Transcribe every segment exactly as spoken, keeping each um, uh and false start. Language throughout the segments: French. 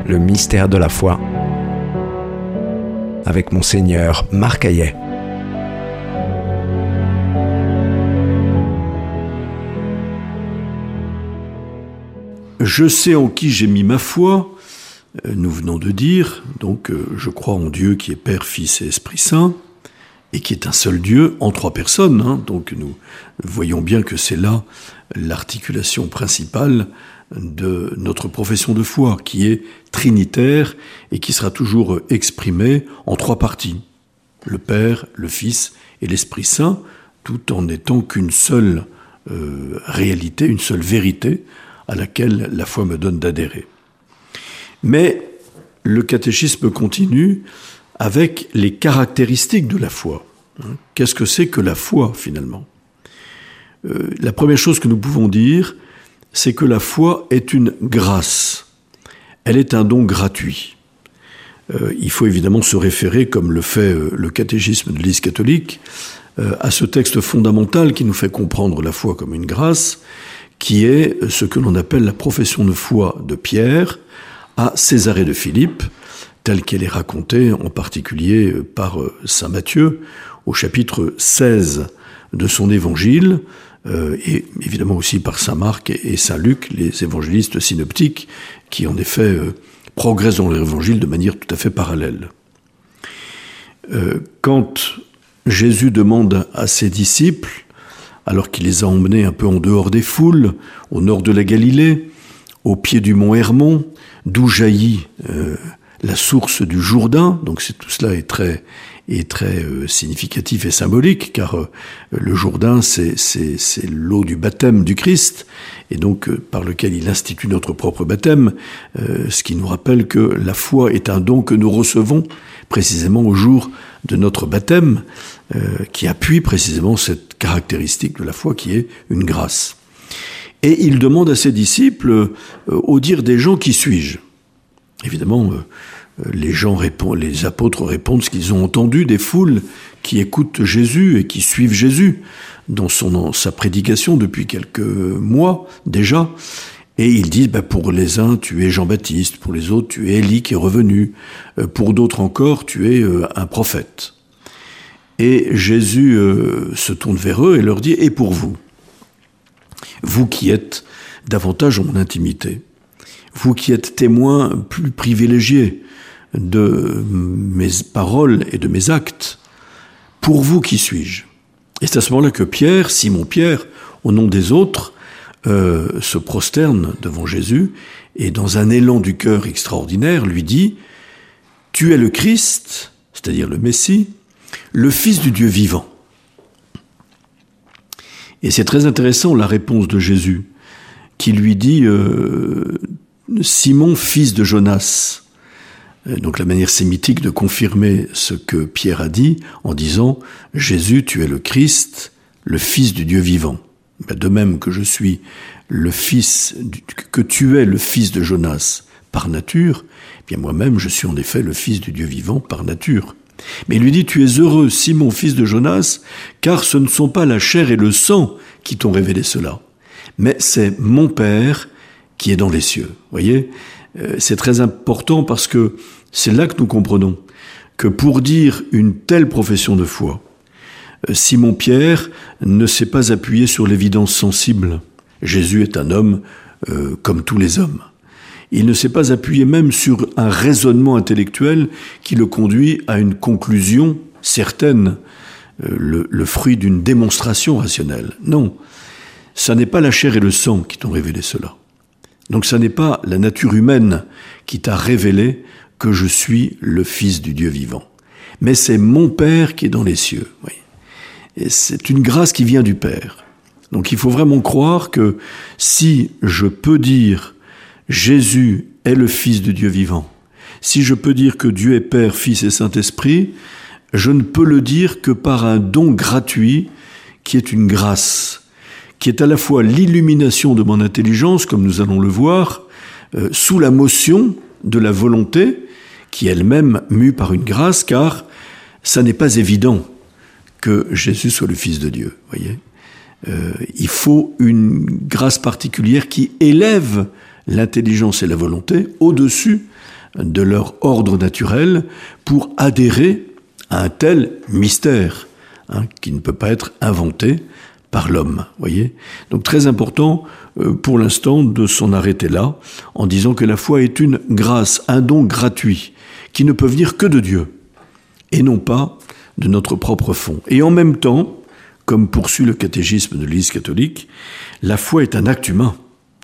Le mystère de la foi, avec Monseigneur Marc Hayet. Je sais en qui j'ai mis ma foi, nous venons de dire, donc je crois en Dieu qui est Père, Fils et Esprit Saint, et qui est un seul Dieu en trois personnes, hein, donc nous voyons bien que c'est là l'articulation principale de notre profession de foi, qui est trinitaire et qui sera toujours exprimée en trois parties, le Père, le Fils et l'Esprit Saint, tout en n'étant qu'une seule euh, réalité, une seule vérité à laquelle la foi me donne d'adhérer. Mais le catéchisme continue avec les caractéristiques de la foi. Qu'est-ce que c'est que la foi, finalement ? euh, La première chose que nous pouvons dire, c'est que la foi est une grâce. Elle est un don gratuit. Euh, il faut évidemment se référer, comme le fait euh, le catéchisme de l'Église catholique, euh, à ce texte fondamental qui nous fait comprendre la foi comme une grâce, qui est ce que l'on appelle la profession de foi de Pierre à Césarée de Philippe, telle qu'elle est racontée en particulier par saint Matthieu au chapitre seize de son évangile, euh, et évidemment aussi par saint Marc et saint Luc, les évangélistes synoptiques, qui en effet euh, progressent dans leur évangile de manière tout à fait parallèle. Euh, quand Jésus demande à ses disciples, alors qu'il les a emmenés un peu en dehors des foules, au nord de la Galilée, au pied du mont Hermon, d'où jaillit euh, la source du Jourdain, donc c'est, tout cela est très, est très euh, significatif et symbolique, car euh, le Jourdain, c'est, c'est, c'est l'eau du baptême du Christ, et donc euh, par lequel il institue notre propre baptême, euh, ce qui nous rappelle que la foi est un don que nous recevons précisément au jour de notre baptême, euh, qui appuie précisément cette caractéristique de la foi qui est une grâce. Et il demande à ses disciples, euh, au dire des gens, qui suis-je ? Évidemment, euh, les gens répondent, les apôtres répondent ce qu'ils ont entendu des foules qui écoutent Jésus et qui suivent Jésus dans son, dans sa prédication depuis quelques mois déjà. Et ils disent, bah, pour les uns, tu es Jean-Baptiste, pour les autres, tu es Élie qui est revenu, euh, pour d'autres encore, tu es euh, un prophète. Et Jésus euh, se tourne vers eux et leur dit, et pour vous ? Vous qui êtes davantage en mon intimité, vous qui êtes témoins plus privilégiés de mes paroles et de mes actes, pour vous qui suis-je ? Et c'est à ce moment-là que Pierre, Simon-Pierre, au nom des autres, euh, se prosterne devant Jésus et dans un élan du cœur extraordinaire lui dit « Tu es le Christ, c'est-à-dire le Messie, le Fils du Dieu vivant. » Et c'est très intéressant la réponse de Jésus, qui lui dit euh, « Simon, fils de Jonas ». Donc la manière sémitique de confirmer ce que Pierre a dit en disant « Jésus, tu es le Christ, le Fils du Dieu vivant ». De même que je suis le fils, que tu es le fils de Jonas par nature, eh bien moi-même je suis en effet le Fils du Dieu vivant par nature. Mais il lui dit, tu es heureux, Simon, fils de Jonas, car ce ne sont pas la chair et le sang qui t'ont révélé cela, mais c'est mon Père qui est dans les cieux. Vous voyez, c'est très important parce que c'est là que nous comprenons que pour dire une telle profession de foi, Simon-Pierre ne s'est pas appuyé sur l'évidence sensible. Jésus est un homme euh, comme tous les hommes. Il ne s'est pas appuyé même sur un raisonnement intellectuel qui le conduit à une conclusion certaine, euh, le, le fruit d'une démonstration rationnelle. Non, ça n'est pas la chair et le sang qui t'ont révélé cela. Donc ça n'est pas la nature humaine qui t'a révélé que je suis le Fils du Dieu vivant. Mais c'est mon Père qui est dans les cieux. Oui. Et c'est une grâce qui vient du Père. Donc il faut vraiment croire que si je peux dire Jésus est le Fils de Dieu vivant, si je peux dire que Dieu est Père, Fils et Saint-Esprit, je ne peux le dire que par un don gratuit qui est une grâce, qui est à la fois l'illumination de mon intelligence, comme nous allons le voir, euh, sous la motion de la volonté, qui est elle-même mue par une grâce, car ça n'est pas évident que Jésus soit le Fils de Dieu, voyez. Euh, il faut une grâce particulière qui élève l'intelligence et la volonté au-dessus de leur ordre naturel pour adhérer à un tel mystère, hein, qui ne peut pas être inventé par l'homme, voyez. Donc très important euh, pour l'instant de s'en arrêter là, en disant que la foi est une grâce, un don gratuit, qui ne peut venir que de Dieu, et non pas de notre propre fond. Et en même temps, comme poursuit le catéchisme de l'Église catholique, la foi est un acte humain.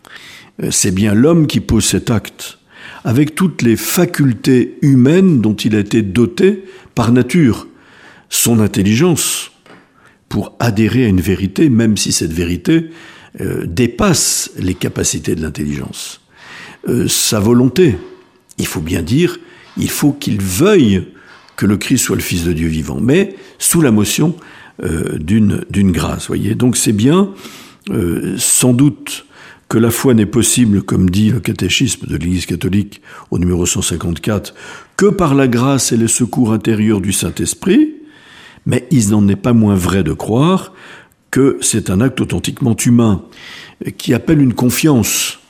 C'est bien l'homme qui pose cet acte, avec toutes les facultés humaines dont il a été doté par nature, son intelligence, pour adhérer à une vérité, même si cette vérité euh, dépasse les capacités de l'intelligence. Euh, sa volonté, il faut bien dire, il faut qu'il veuille que le Christ soit le Fils de Dieu vivant, mais sous la motion euh, d'une, d'une grâce, voyez. Donc c'est bien, euh, sans doute, que la foi n'est possible, comme dit le catéchisme de l'Église catholique au numéro cent cinquante-quatre, que par la grâce et le secours intérieur du Saint-Esprit, mais il n'en est pas moins vrai de croire que c'est un acte authentiquement humain, qui appelle une confiance.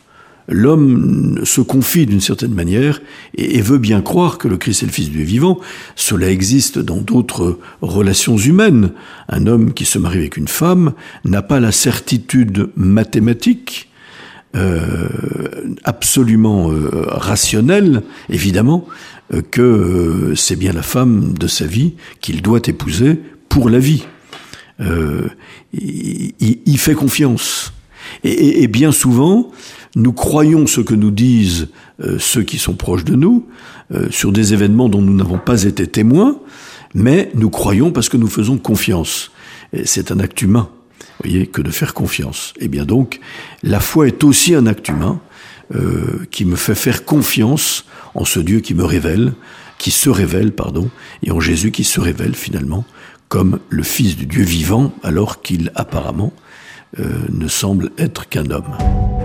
L'homme se confie d'une certaine manière et veut bien croire que le Christ est le Fils du Dieu vivant. Cela existe dans d'autres relations humaines. Un homme qui se marie avec une femme n'a pas la certitude mathématique, euh, absolument euh, rationnelle, évidemment, euh, que euh, c'est bien la femme de sa vie qu'il doit épouser pour la vie. Euh, il, il, il fait confiance. Et, et, et bien souvent, nous croyons ce que nous disent euh, ceux qui sont proches de nous, euh, sur des événements dont nous n'avons pas été témoins, mais nous croyons parce que nous faisons confiance. Et c'est un acte humain, vous voyez, que de faire confiance. Et bien donc, la foi est aussi un acte humain euh, qui me fait faire confiance en ce Dieu qui me révèle, qui se révèle, pardon, et en Jésus qui se révèle finalement comme le Fils du Dieu vivant, alors qu'il apparemment euh, ne semble être qu'un homme.